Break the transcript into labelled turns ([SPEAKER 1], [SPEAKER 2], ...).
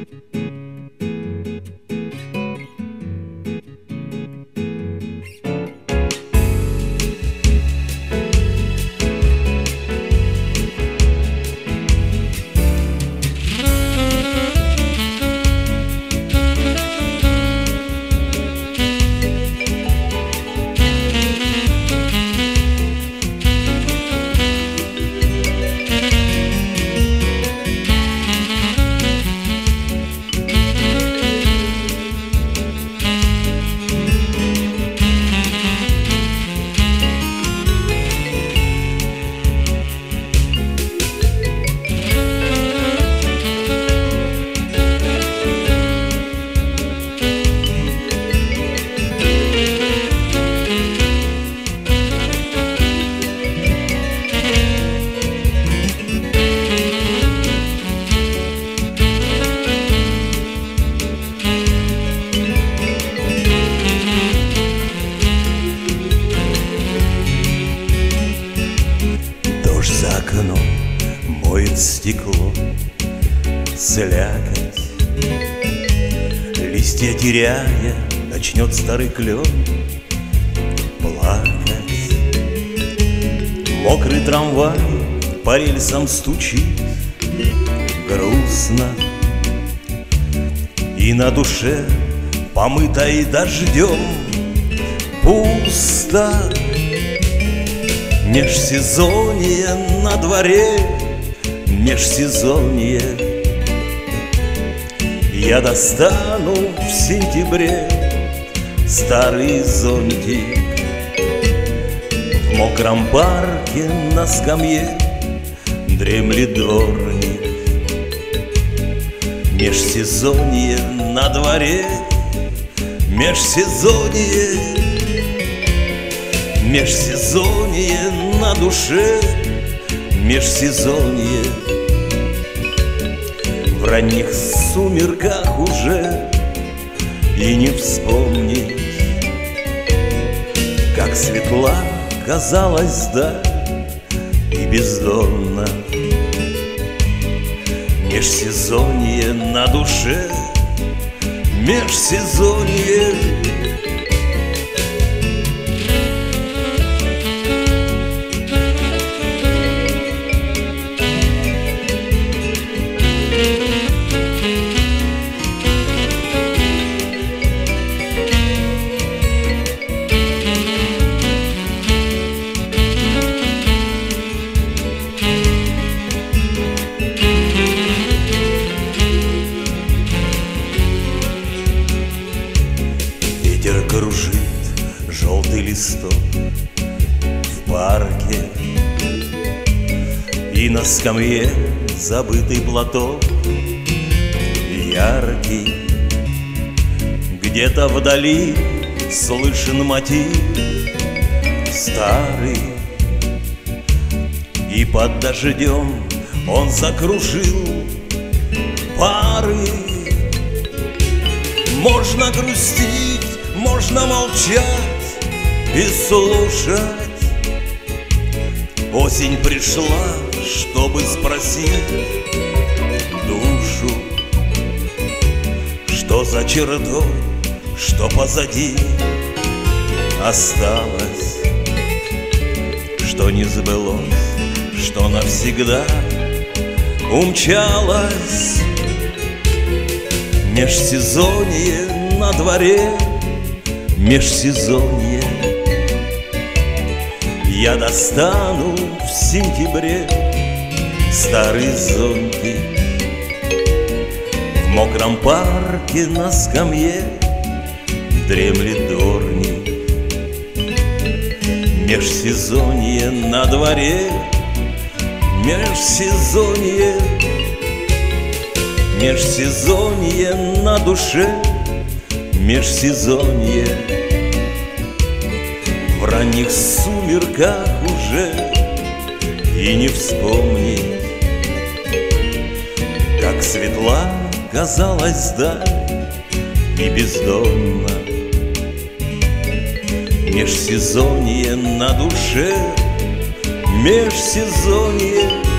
[SPEAKER 1] моет стекло, слякоть. Листья теряя, начнет старый клен плакать. Мокрый трамвай по рельсам стучит грустно, и на душе, помытой дождем, пусто. Межсезонье на дворе, межсезонье. Я достану в сентябре старый зонтик. В мокром парке на скамье дремлет дворник. Межсезонье на дворе, межсезонье. Межсезонье на душе, межсезонье. В ранних сумерках уже и не вспомнить, как светла казалась даль и бездонна. Межсезонье на душе, межсезонье. Ветер кружит желтый листок в парке, и на скамье забытый платок яркий. Где-то вдали слышен мотив старый, и под дождем он закружил пары. Можно грустить, можно молчать и слушать. Осень пришла, чтобы спросить душу, что за чертой, что позади осталось, что не сбылось, что навсегда умчалось. Межсезонье на дворе, межсезонье. Я достану в сентябре старый зонтик. В мокром парке на скамье дремлет дворник. Межсезонье на дворе, межсезонье. Межсезонье на душе, межсезонье. В ранних сумерках уже и не вспомнить, как светла казалась даль и бездонна. Межсезонье на душе, межсезонье.